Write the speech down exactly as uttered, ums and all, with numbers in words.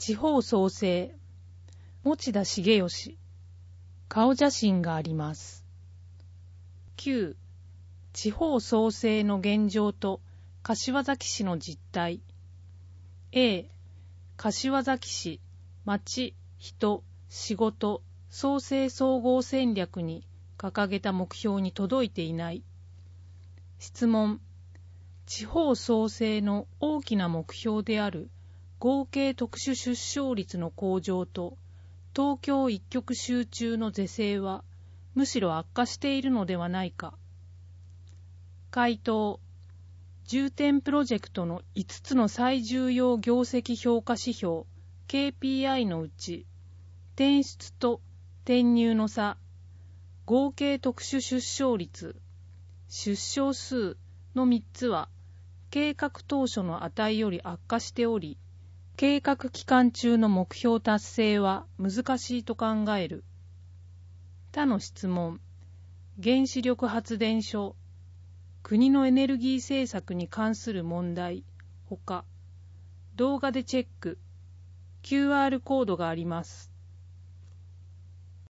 地方創生、持田茂吉、顔写真があります。きゅう、地方創生の現状と柏崎市の実態。A、柏崎市、町、人、仕事、創生総合戦略に掲げた目標に届いていない。質問、地方創生の大きな目標である合計特殊出生率の向上と東京一極集中の是正はむしろ悪化しているのではないか。回答、重点プロジェクトのいつつの最重要業績評価指標 ケーピーアイ のうち、転出と転入の差、合計特殊出生率、出生数のみっつは計画当初の値より悪化しており、計画期間中の目標達成は難しいと考える。他の質問、原子力発電所、国のエネルギー政策に関する問題、ほか、動画でチェック、キューアール コードがあります。